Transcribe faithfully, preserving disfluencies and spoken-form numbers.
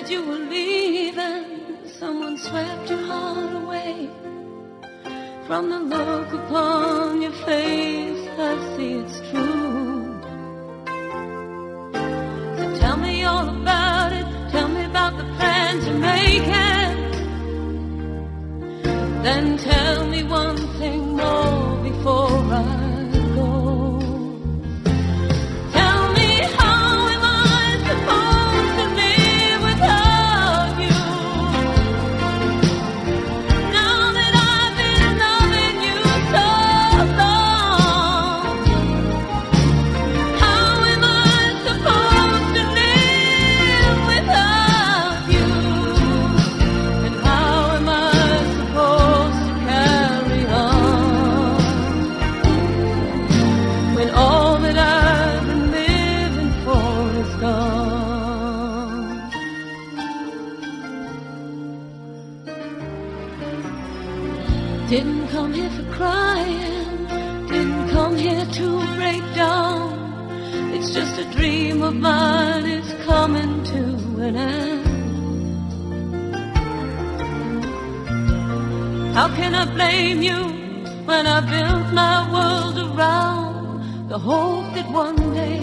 said you were leaving, someone swept your heart away. From the look upon your face, I see it's true. So tell me all about it, tell me about the plans you're making. Then tell me one thing more before I didn't come here for crying, didn't come here to break down. It's just a dream of mine, it's coming to an end. How can I blame you when I built my world around the hope that one day